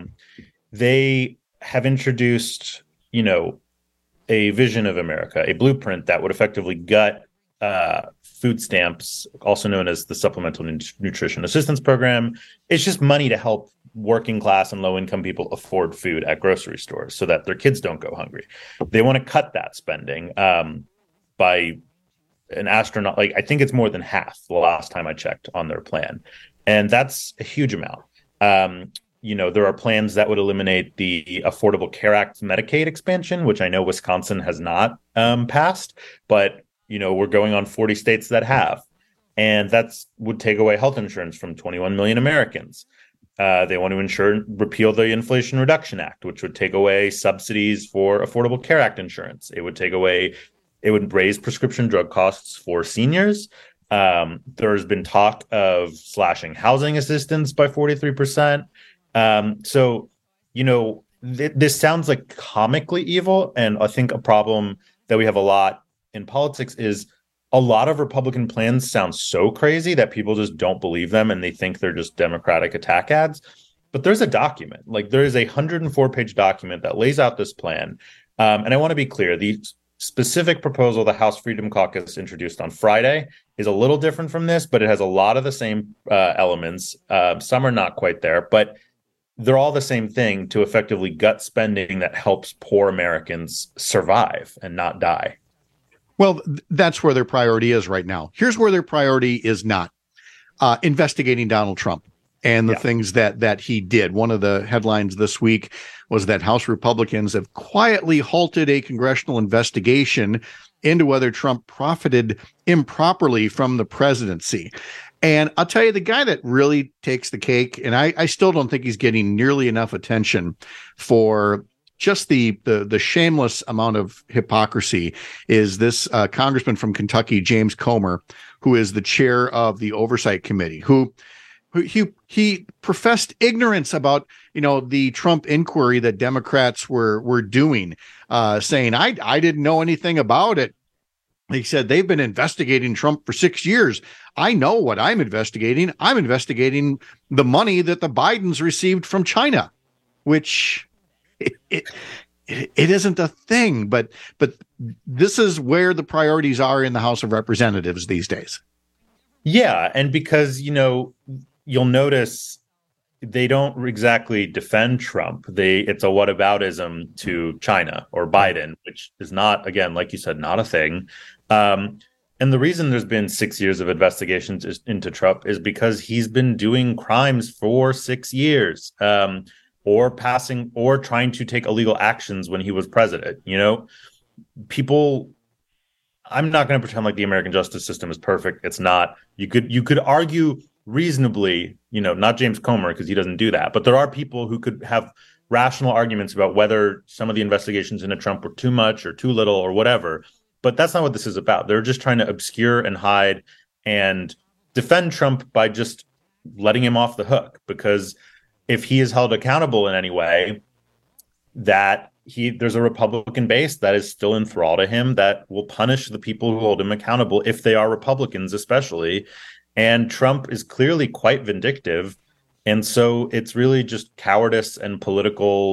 They have introduced, a vision of America, a blueprint that would effectively gut food stamps, also known as the Supplemental Nutrition Assistance Program. It's just money to help working class and low income people afford food at grocery stores so that their kids don't go hungry. They want to cut that spending by an astronaut. Like, I think it's more than half the last time I checked on their plan. And that's a huge amount. There are plans that would eliminate the Affordable Care Act Medicaid expansion, which I know Wisconsin has not passed, but we're going on 40 states that have. And that would take away health insurance from 21 million Americans. They want to repeal the Inflation Reduction Act, which would take away subsidies for Affordable Care Act insurance. It would raise prescription drug costs for seniors. There's been talk of slashing housing assistance by 43%. This sounds like comically evil. And I think a problem that we have a lot in politics is a lot of Republican plans sound so crazy that people just don't believe them and they think they're just Democratic attack ads. But there's a document, there is a 104-page document that lays out this plan. And I want to be clear, the specific proposal the House Freedom Caucus introduced on Friday is a little different from this, but it has a lot of the same elements. Some are not quite there, but they're all the same thing to effectively gut spending that helps poor Americans survive and not die. Well, that's where their priority is right now. Here's where their priority is not. Investigating Donald Trump and the things that he did. One of the headlines this week was that House Republicans have quietly halted a congressional investigation into whether Trump profited improperly from the presidency. And I'll tell you, the guy that really takes the cake, and I still don't think he's getting nearly enough attention for just the shameless amount of hypocrisy, is this congressman from Kentucky, James Comer, who is the chair of the Oversight Committee, who he professed ignorance about the Trump inquiry that Democrats were doing, saying I didn't know anything about it. He said they've been investigating Trump for 6 years. I know what I'm investigating. I'm investigating the money that the Bidens received from China, which it isn't a thing. But this is where the priorities are in the House of Representatives these days. Yeah, and because you'll notice they don't exactly defend Trump. It's a whataboutism to China or Biden, which is not, again, like you said, not a thing. And the reason there's been 6 years of investigations into Trump is because he's been doing crimes for 6 years, or trying to take illegal actions when he was president. People, I'm not going to pretend like the American justice system is perfect. It's not. You could argue reasonably, not James Comer, because he doesn't do that, but there are people who could have rational arguments about whether some of the investigations into Trump were too much or too little or whatever. But that's not what this is about. They're just trying to obscure and hide and defend Trump by just letting him off the hook, because if he is held accountable in any way, there's a Republican base that is still in thrall to him that will punish the people who hold him accountable, if they are Republicans especially. And Trump is clearly quite vindictive. And so it's really just cowardice and political,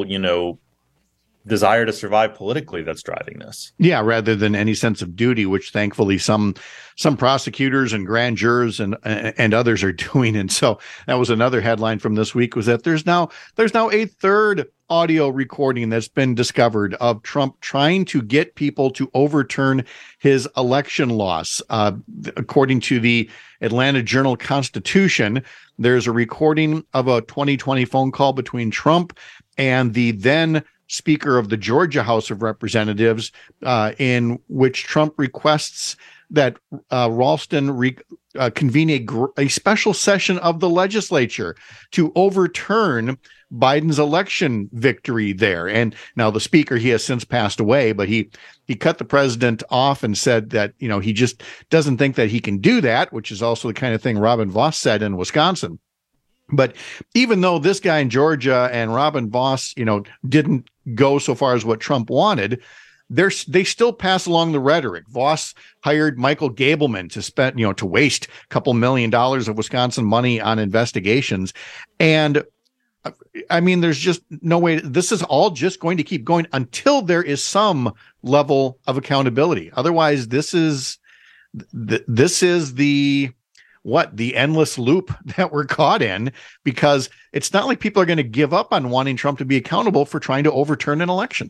desire to survive politically that's driving this. Yeah, rather than any sense of duty, which thankfully some prosecutors and grand jurors and others are doing. And so that was another headline from this week, was that there's now a third audio recording that's been discovered of Trump trying to get people to overturn his election loss. According to the Atlanta Journal-Constitution, there's a recording of a 2020 phone call between Trump and the then Speaker of the Georgia House of Representatives, in which Trump requests that Ralston convene a special session of the legislature to overturn Biden's election victory there. And now the speaker, he has since passed away, but he cut the president off and said that, he just doesn't think that he can do that, which is also the kind of thing Robin Vos said in Wisconsin. But even though this guy in Georgia and Robin Vos, didn't go so far as what Trump wanted, they still pass along the rhetoric. Vos hired Michael Gableman to waste a couple $1 million of Wisconsin money on investigations. And I mean, there's just no way. This is all just going to keep going until there is some level of accountability. Otherwise, this is this is the endless loop that we're caught in, because it's not like people are going to give up on wanting Trump to be accountable for trying to overturn an election.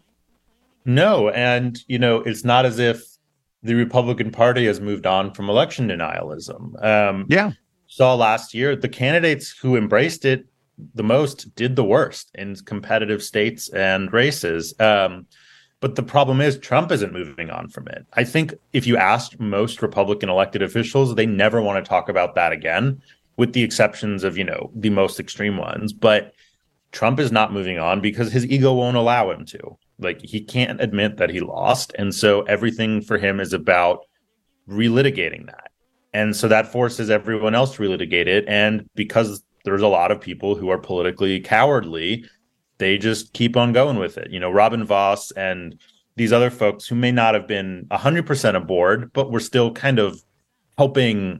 No, and it's not as if the Republican Party has moved on from election denialism. Saw last year the candidates who embraced it the most did the worst in competitive states and races. But the problem is Trump isn't moving on from it. I think if you asked most Republican elected officials, they never want to talk about that again, with the exceptions of, the most extreme ones. But Trump is not moving on because his ego won't allow him to. Like, he can't admit that he lost. And so everything for him is about relitigating that. And so that forces everyone else to relitigate it. And because there's a lot of people who are politically cowardly, they just keep on going with it. Robin Vos and these other folks who may not have been 100% aboard, but were still kind of helping,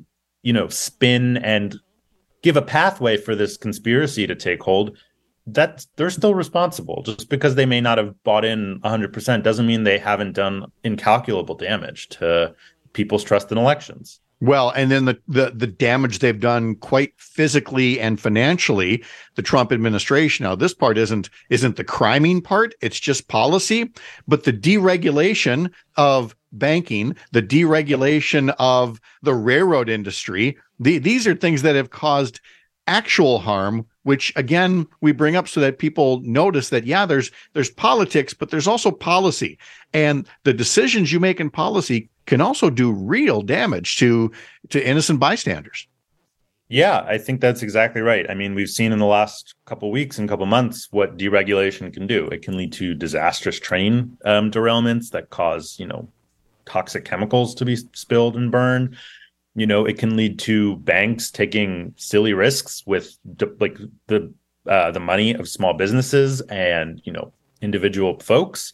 spin and give a pathway for this conspiracy to take hold, that they're still responsible. Just because they may not have bought in 100% doesn't mean they haven't done incalculable damage to people's trust in elections. Well, and then the damage they've done quite physically and financially, the Trump administration. Now, this part isn't the criming part. It's just policy. But the deregulation of banking, the deregulation of the railroad industry, these are things that have caused actual harm, which again, we bring up so that people notice that, there's politics, but there's also policy. And the decisions you make in policy can also do real damage to innocent bystanders. Yeah, I think that's exactly right. I mean, we've seen in the last couple of weeks and couple of months what deregulation can do. It can lead to disastrous train derailments that cause, toxic chemicals to be spilled and burned. It can lead to banks taking silly risks with the money of small businesses and, individual folks.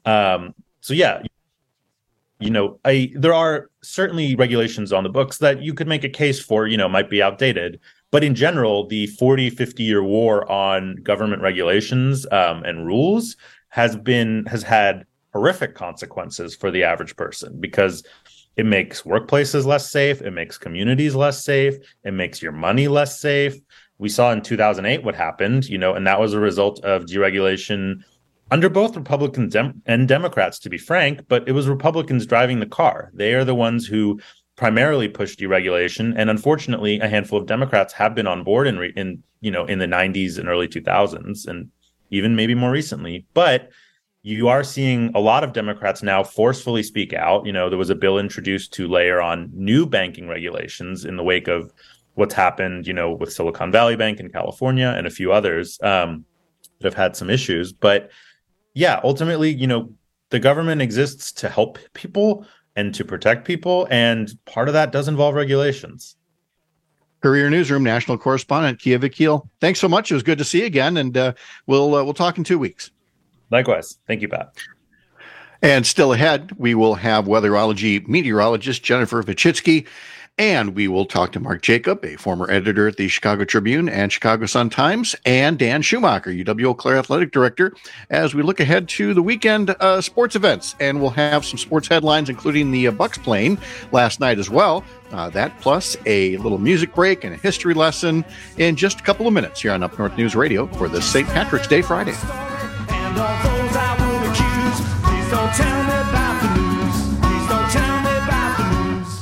There are certainly regulations on the books that you could make a case for, might be outdated. But in general, the 40, 50-year war on government regulations and rules has had horrific consequences for the average person, because it makes workplaces less safe. It makes communities less safe. It makes your money less safe. We saw in 2008 what happened, and that was a result of deregulation under both Republicans and Democrats, to be frank, but it was Republicans driving the car. They are the ones who primarily pushed deregulation. And unfortunately, a handful of Democrats have been on board in the 90s and early 2000s, and even maybe more recently. But you are seeing a lot of Democrats now forcefully speak out. There was a bill introduced to layer on new banking regulations in the wake of what's happened, with Silicon Valley Bank in California and a few others that have had some issues. But yeah, ultimately, the government exists to help people and to protect people. And part of that does involve regulations. Courier Newsroom national correspondent Kia Vakil, thanks so much. It was good to see you again. And we'll talk in 2 weeks. Likewise. Thank you, Pat. And still ahead, we will have weatherology meteorologist Jennifer Vichitsky, and we will talk to Mark Jacob, a former editor at the Chicago Tribune and Chicago Sun-Times, and Dan Schumacher, UW Eau Claire athletic director, as we look ahead to the weekend sports events. And we'll have some sports headlines, including the Bucks playing last night as well. That plus a little music break and a history lesson in just a couple of minutes here on Up North News Radio for this St. Patrick's Day Friday. And all those I would accuse, please don't tell me about the news. Please don't tell me about the news.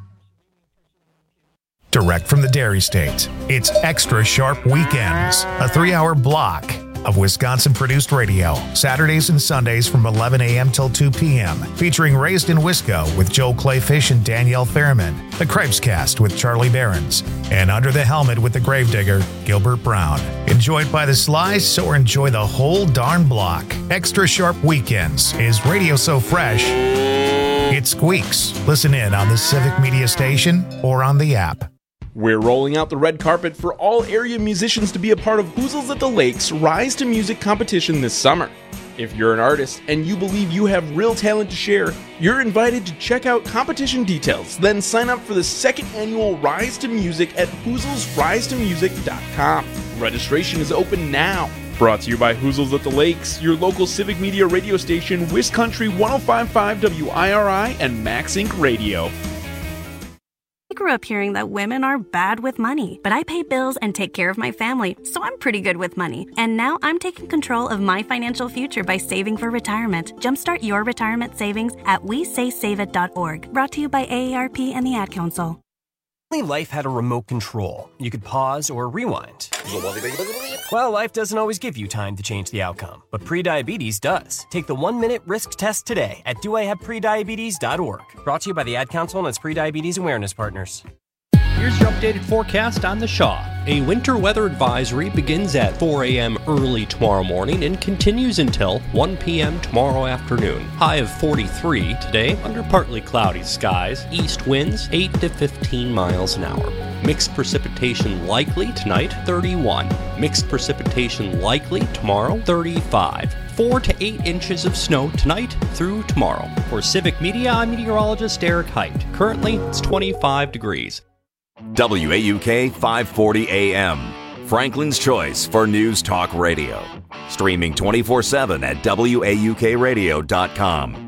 Direct from the Dairy State, it's Extra Sharp Weekends, a 3-hour block of Wisconsin-produced radio, Saturdays and Sundays from 11 a.m. till 2 p.m., featuring Raised in Wisco with Joel Clayfish and Danielle Fairman, The Cripescast with Charlie Behrens, and Under the Helmet with the Gravedigger, Gilbert Brown. Enjoyed by the slice or enjoy the whole darn block. Extra Sharp Weekends is radio so fresh, it squeaks. Listen in on the Civic Media Station or on the app. We're rolling out the red carpet for all area musicians to be a part of Hoozles at the Lakes Rise to Music competition this summer. If you're an artist and you believe you have real talent to share, you're invited to check out competition details, then sign up for the second annual Rise to Music at HoozlesRiseToMusic.com. Registration is open now. Brought to you by Hoozles at the Lakes, your local civic media radio station, Wiscountry 105.5 WIRI and Max Inc. Radio. grew up hearing that women are bad with money, but I pay bills and take care of my family, so I'm pretty good with money. And now I'm taking control of my financial future by saving for retirement. Jumpstart your retirement savings at WeSaySaveIt.org. Brought to you by AARP and the Ad Council. Life had a remote control. You could pause or rewind. Well, life doesn't always give you time to change the outcome, but prediabetes does. Take the 1-minute risk test today at doihaveprediabetes.org. Brought to you by the Ad Council and its prediabetes awareness partners. Here's your updated forecast on the Shaw. A winter weather advisory begins at 4 a.m. early tomorrow morning and continues until 1 p.m. tomorrow afternoon. High of 43 today under partly cloudy skies. East winds 8 to 15 miles an hour. Mixed precipitation likely tonight, 31. Mixed precipitation likely tomorrow, 35. 4 to 8 inches of snow tonight through tomorrow. For Civic Media, I'm meteorologist Eric Height. Currently, it's 25 degrees. WAUK 540 AM, Franklin's choice for news talk radio. Streaming 24/7 at WAUKradio.com.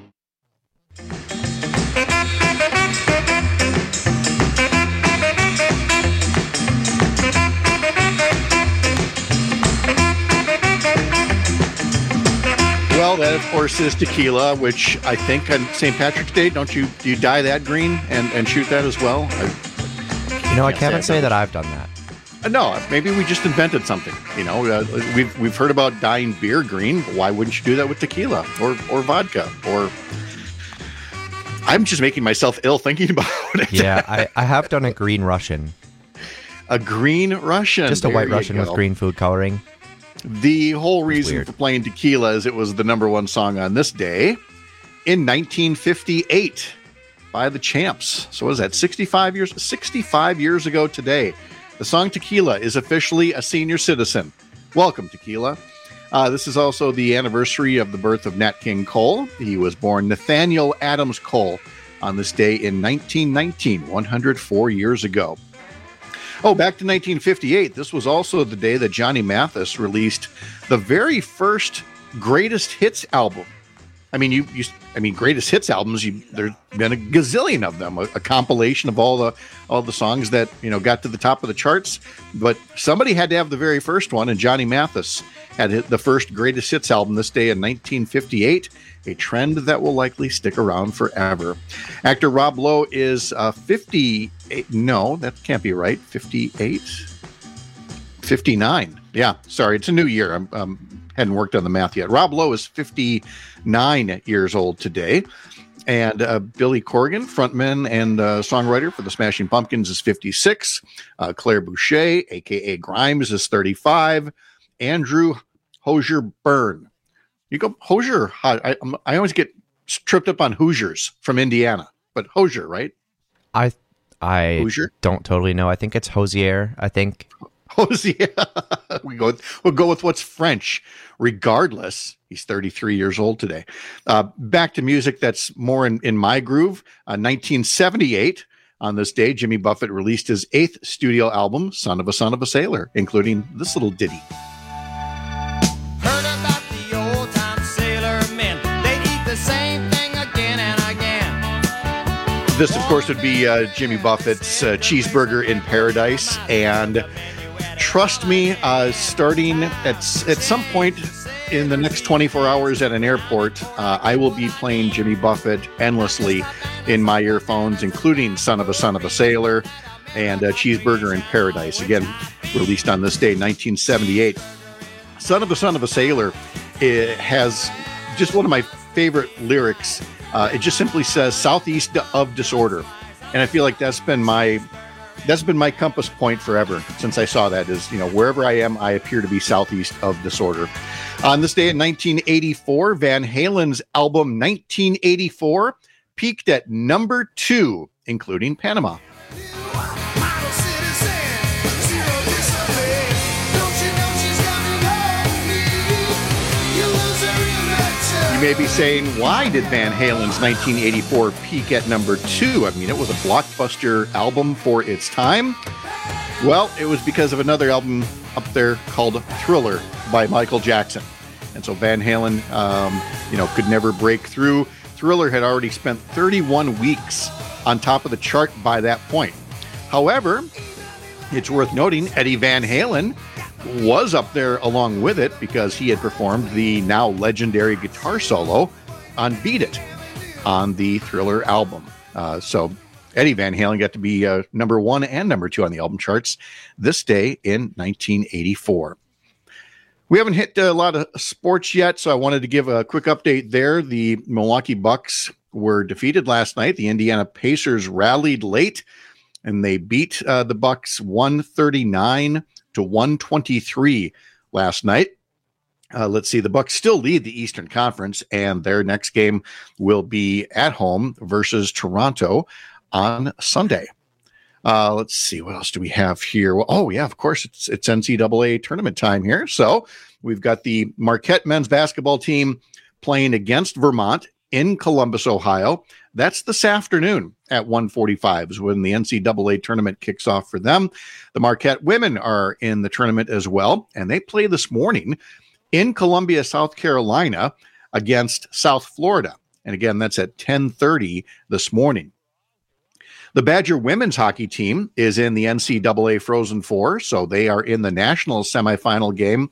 Well, that, of course, is tequila, which I think on St. Patrick's Day, do you dye that green and shoot that as well? I can't say that I've done that. No, maybe we just invented something. We've heard about dyeing beer green. But why wouldn't you do that with tequila or vodka? Or I'm just making myself ill thinking about it. Yeah, I have done a green Russian. A green Russian. Just a white Russian with green food coloring. The whole reason for playing tequila is it was the #1 song on this day in 1958 by the Champs. So what is that, 65 years ago today? The song Tequila is officially a senior citizen. Welcome, Tequila. This is also the anniversary of the birth of Nat King Cole. He was born Nathaniel Adams Cole on this day in 1919, 104 years ago. Oh, back to 1958. This was also the day that Johnny Mathis released the very first greatest hits album. I mean, greatest hits albums. There's been a gazillion of them. A compilation of all the songs that got to the top of the charts. But somebody had to have the very first one, and Johnny Mathis had the first greatest hits album this day in 1958. A trend that will likely stick around forever. Actor Rob Lowe is 58. No, that can't be right. 58, 59. Yeah, sorry, it's a new year. Hadn't worked on the math yet. Rob Lowe is 59 years old today. And Billy Corgan, frontman and songwriter for the Smashing Pumpkins, is 56. Claire Boucher, a.k.a. Grimes, is 35. Andrew Hosier Byrne. You go Hosier. I always get tripped up on Hoosiers from Indiana. But Hosier, right? I Hoosier? Don't totally know. I think it's Hosier, I think. Hosier. We'll go with what's French. Regardless, he's 33 years old today. Back to music that's more in my groove. 1978, on this day, Jimmy Buffett released his 8th studio album, Son of a Sailor, including this little ditty. Heard about the old time sailor men. They eat the same thing again and again. This, of course, would be Jimmy Buffett's Cheeseburger in Paradise. And trust me, starting at some point in the next 24 hours at an airport, I will be playing Jimmy Buffett endlessly in my earphones, including Son of a Sailor and Cheeseburger in Paradise. Again, released on this day, 1978. Son of a Sailor, it has just one of my favorite lyrics. It just simply says, southeast of disorder. And I feel like that's been my compass point forever since I saw that is, wherever I am, I appear to be southeast of disorder. On this day in 1984, Van Halen's album 1984 peaked at #2, including Panama. You may be saying, why did Van Halen's 1984 peak at #2? I mean, it was a blockbuster album for its time. Well, it was because of another album up there called Thriller by Michael Jackson. And so Van Halen, could never break through Thriller had already spent 31 weeks on top of the chart by that point. However, it's worth noting Eddie Van Halen was up there along with it because he had performed the now legendary guitar solo on Beat It on the Thriller album. So Eddie Van Halen got to be number 1 and number 2 on the album charts this day in 1984. We haven't hit a lot of sports yet, so I wanted to give a quick update there. The Milwaukee Bucks were defeated last night. The Indiana Pacers rallied late, and they beat the Bucks 139-123 last night. Let's see, the Bucks still lead the Eastern Conference, and their next game will be at home versus Toronto on Sunday. Let's see, what else do we have here? Well, oh, yeah, of course, it's NCAA tournament time here. So we've got the Marquette men's basketball team playing against Vermont in Columbus, Ohio. That's this afternoon at 1:45 is when the NCAA tournament kicks off for them. The Marquette women are in the tournament as well, and they play this morning in Columbia, South Carolina against South Florida. And again, that's at 10:30 this morning. The Badger women's hockey team is in the NCAA Frozen Four, so they are in the national semifinal game.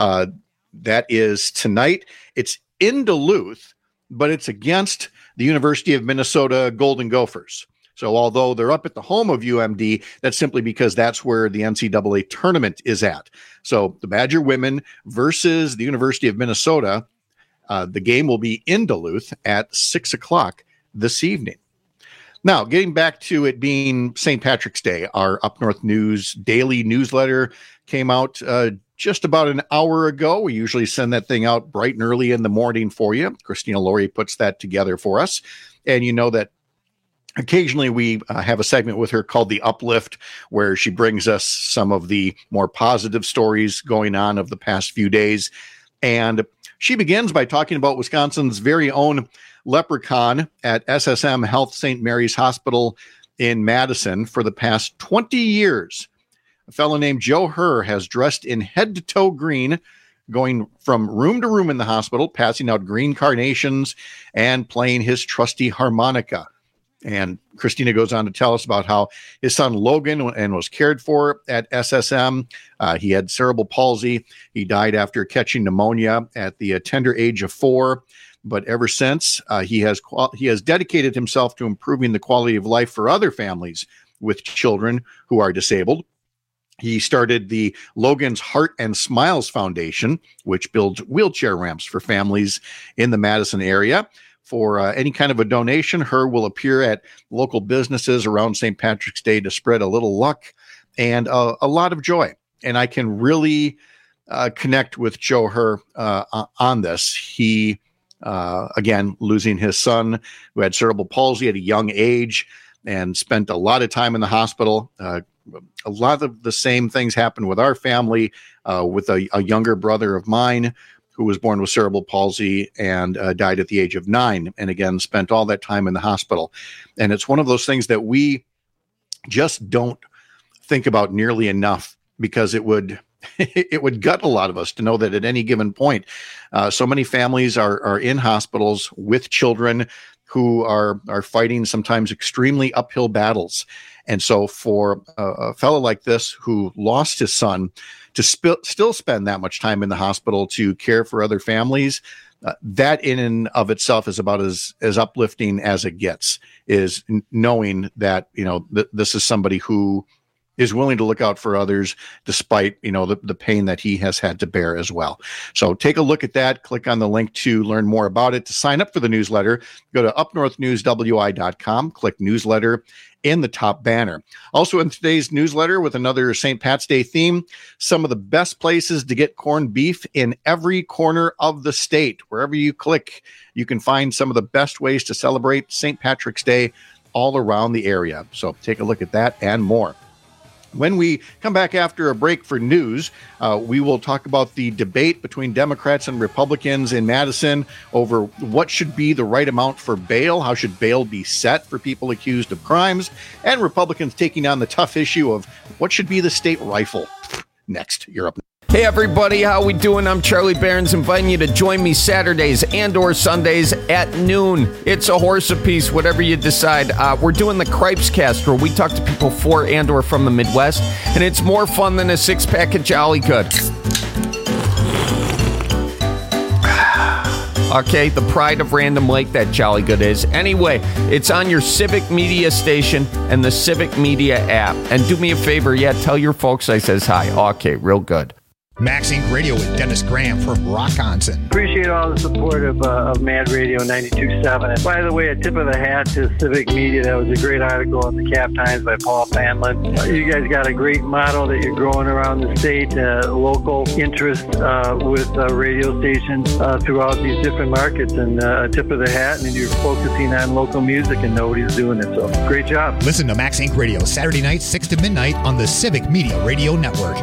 That is tonight. It's in Duluth, but it's against the University of Minnesota Golden Gophers. So although they're up at the home of UMD, that's simply because that's where the NCAA tournament is at. So the Badger women versus the University of Minnesota, the game will be in Duluth at 6 o'clock this evening. Now, getting back to it being St. Patrick's Day, our Up North News daily newsletter came out just about an hour ago. We usually send that thing out bright and early in the morning for you. Christina Laurie puts that together for us. And you know that occasionally we have a segment with her called The Uplift, where she brings us some of the more positive stories going on of the past few days. And she begins by talking about Wisconsin's very own leprechaun at SSM Health St. Mary's Hospital in Madison. For the past 20 years, a fellow named Joe Herr has dressed in head-to-toe green, going from room to room in the hospital, passing out green carnations and playing his trusty harmonica. And Christina goes on to tell us about how his son Logan was cared for at SSM. He had cerebral palsy. He died after catching pneumonia at the tender age of 4. But ever since, he has dedicated himself to improving the quality of life for other families with children who are disabled. He started the Logan's Heart and Smiles Foundation, which builds wheelchair ramps for families in the Madison area. For any kind of a donation, Herr will appear at local businesses around St. Patrick's Day to spread a little luck and a lot of joy. And I can really connect with Joe Herr on this. He, again, losing his son who had cerebral palsy at a young age and spent a lot of time in the hospital. A lot of the same things happened with our family, with a younger brother of mine who was born with cerebral palsy and died at the age of 9, and again, spent all that time in the hospital. And it's one of those things that we just don't think about nearly enough, because it would gut a lot of us to know that at any given point, so many families are in hospitals with children who are fighting sometimes extremely uphill battles. And so for a fellow like this who lost his son to still spend that much time in the hospital to care for other families, that in and of itself is about as uplifting as it gets, is knowing that, this is somebody who is willing to look out for others despite, the pain that he has had to bear as well. So take a look at that. Click on the link to learn more about it. To sign up for the newsletter, go to upnorthnewswi.com, click newsletter in the top banner. Also in today's newsletter, with another St. Pat's Day theme, some of the best places to get corned beef in every corner of the state. Wherever you click, you can find some of the best ways to celebrate St. Patrick's Day all around the area. So take a look at that and more. When we come back after a break for news, we will talk about the debate between Democrats and Republicans in Madison over what should be the right amount for bail, how should bail be set for people accused of crimes, and Republicans taking on the tough issue of what should be the state rifle. Next, you're up. Hey everybody, how we doing? I'm Charlie Barons, inviting you to join me Saturdays and or Sundays at noon. It's a horse apiece, whatever you decide. We're doing the Cripes Cast, where we talk to people for and or from the Midwest, and it's more fun than a six-pack of Jolly Good. Okay, the pride of Random Lake, that Jolly Good is. Anyway, it's on your Civic Media station and the Civic Media app. And do me a favor, tell your folks I says hi. Okay, real good. Max Inc. Radio with Dennis Graham from Rockonson. Appreciate all the support of Mad Radio 92.7. And by the way, a tip of the hat to Civic Media. That was a great article in the Cap Times by Paul Fanlin. You guys got a great model that you're growing around the state, local interest with radio stations throughout these different markets. And a tip of the hat, and you're focusing on local music, and nobody's doing it. So great job. Listen to Max Inc. Radio Saturday night, 6 to midnight on the Civic Media Radio Network.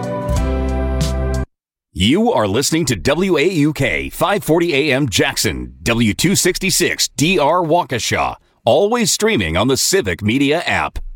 You are listening to WAUK 540 AM Jackson, W266 DR Waukesha, always streaming on the Civic Media app.